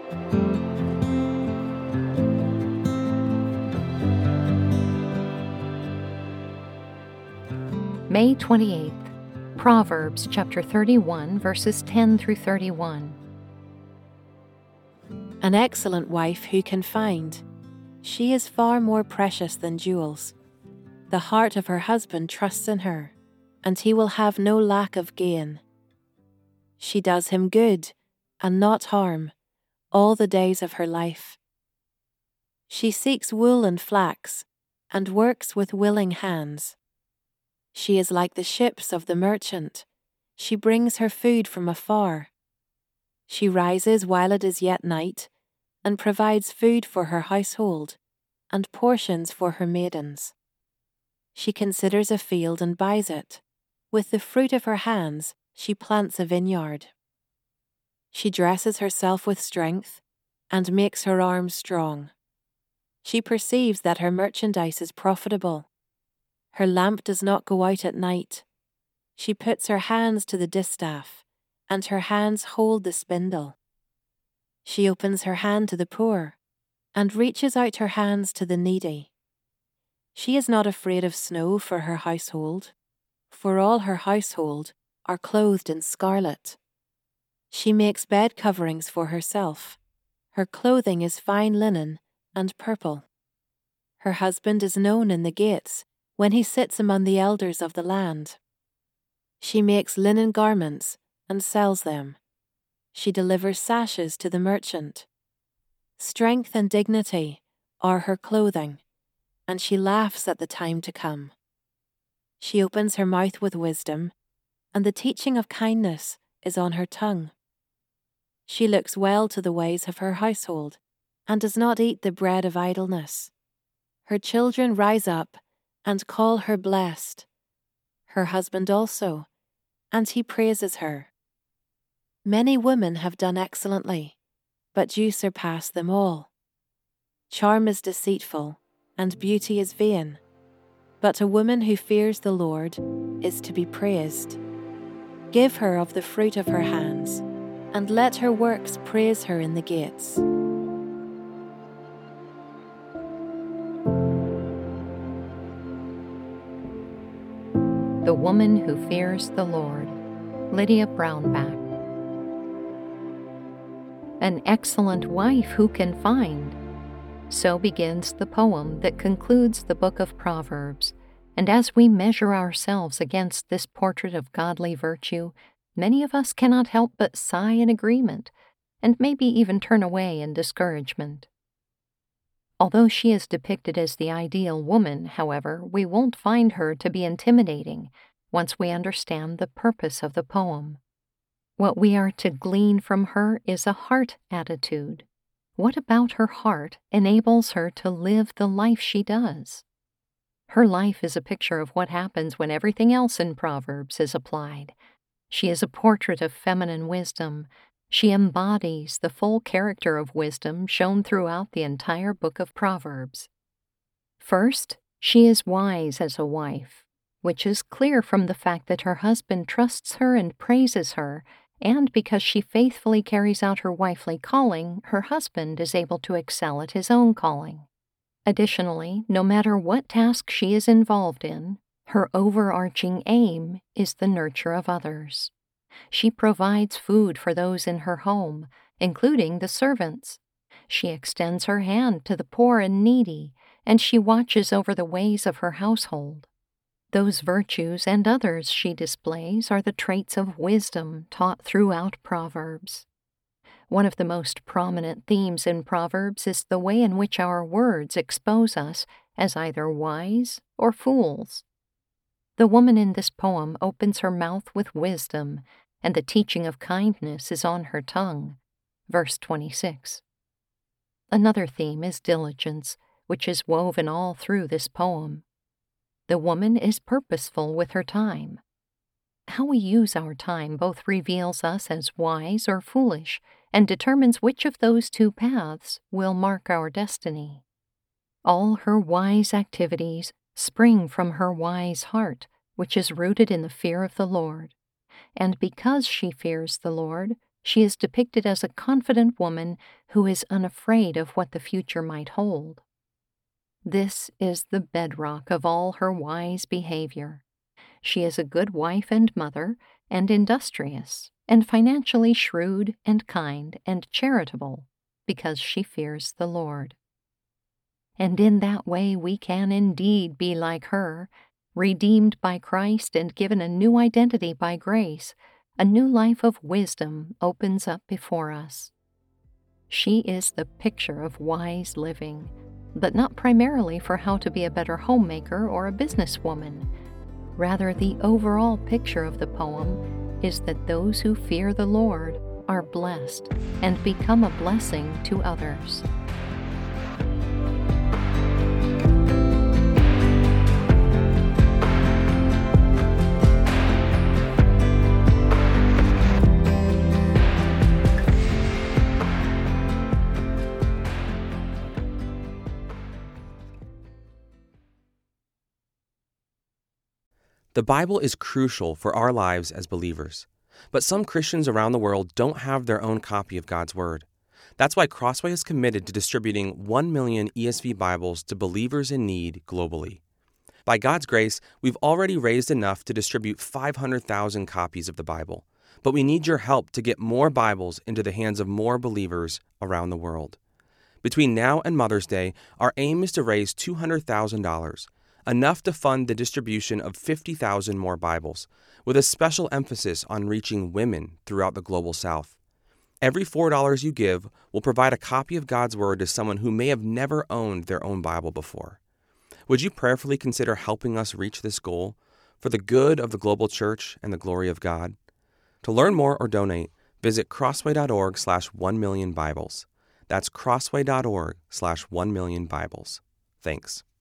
May 28th, Proverbs chapter 31, verses 10 through 31. An excellent wife who can find? She is far more precious than jewels. The heart of her husband trusts in her, and he will have no lack of gain. She does him good, and not harm, all the days of her life. She seeks wool and flax, and works with willing hands. She is like the ships of the merchant. She brings her food from afar. She rises while it is yet night, and provides food for her household, and portions for her maidens. She considers a field and buys it. With the fruit of her hands, she plants a vineyard. She dresses herself with strength, and makes her arms strong. She perceives that her merchandise is profitable. Her lamp does not go out at night. She puts her hands to the distaff, and her hands hold the spindle. She opens her hand to the poor, and reaches out her hands to the needy. She is not afraid of snow for her household, for all her household are clothed in scarlet. She makes bed coverings for herself. Her clothing is fine linen and purple. Her husband is known in the gates, when he sits among the elders of the land. She makes linen garments and sells them. She delivers sashes to the merchant. Strength and dignity are her clothing, and she laughs at the time to come. She opens her mouth with wisdom, and the teaching of kindness is on her tongue. She looks well to the ways of her household, and does not eat the bread of idleness. Her children rise up and call her blessed. Her husband also, and he praises her. Many women have done excellently, but you surpass them all. Charm is deceitful, and beauty is vain, but a woman who fears the Lord is to be praised. Give her of the fruit of her hands, and let her works praise her in the gates. The Woman Who Fears the Lord, Lydia Brownback. An excellent wife who can find? So begins the poem that concludes the book of Proverbs, and as we measure ourselves against this portrait of godly virtue, many of us cannot help but sigh in agreement, and maybe even turn away in discouragement. Although she is depicted as the ideal woman, however, we won't find her to be intimidating once we understand the purpose of the poem. What we are to glean from her is a heart attitude. What about her heart enables her to live the life she does? Her life is a picture of what happens when everything else in Proverbs is applied. She is a portrait of feminine wisdom. She embodies the full character of wisdom shown throughout the entire book of Proverbs. First, she is wise as a wife, which is clear from the fact that her husband trusts her and praises her, and because she faithfully carries out her wifely calling, her husband is able to excel at his own calling. Additionally, no matter what task she is involved in, her overarching aim is the nurture of others. She provides food for those in her home, including the servants. She extends her hand to the poor and needy, and she watches over the ways of her household. Those virtues and others she displays are the traits of wisdom taught throughout Proverbs. One of the most prominent themes in Proverbs is the way in which our words expose us as either wise or fools. The woman in this poem opens her mouth with wisdom, and the teaching of kindness is on her tongue. Verse 26. Another theme is diligence, which is woven all through this poem. The woman is purposeful with her time. How we use our time both reveals us as wise or foolish and determines which of those two paths will mark our destiny. All her wise activities spring from her wise heart, which is rooted in the fear of the Lord. And because she fears the Lord, She is depicted as a confident woman who is unafraid of what the future might hold. This is the bedrock of all her wise behavior. She is a good wife and mother, and industrious, and financially shrewd and kind and charitable, because she fears the Lord. And in that way we can indeed be like her, redeemed by Christ and given a new identity by grace. A new life of wisdom opens up before us. She is the picture of wise living, but not primarily for how to be a better homemaker or a businesswoman. Rather, the overall picture of the poem is that those who fear the Lord are blessed and become a blessing to others. The Bible is crucial for our lives as believers, but some Christians around the world don't have their own copy of God's Word. That's why Crossway is committed to distributing 1 million ESV Bibles to believers in need globally. By God's grace, we've already raised enough to distribute 500,000 copies of the Bible, but we need your help to get more Bibles into the hands of more believers around the world. Between now and Mother's Day, our aim is to raise $200,000, enough to fund the distribution of 50,000 more Bibles, with a special emphasis on reaching women throughout the global South. Every $4 you give will provide a copy of God's Word to someone who may have never owned their own Bible before. Would you prayerfully consider helping us reach this goal for the good of the global church and the glory of God? To learn more or donate, visit crossway.org/1millionbibles. That's crossway.org/1millionbibles. Thanks.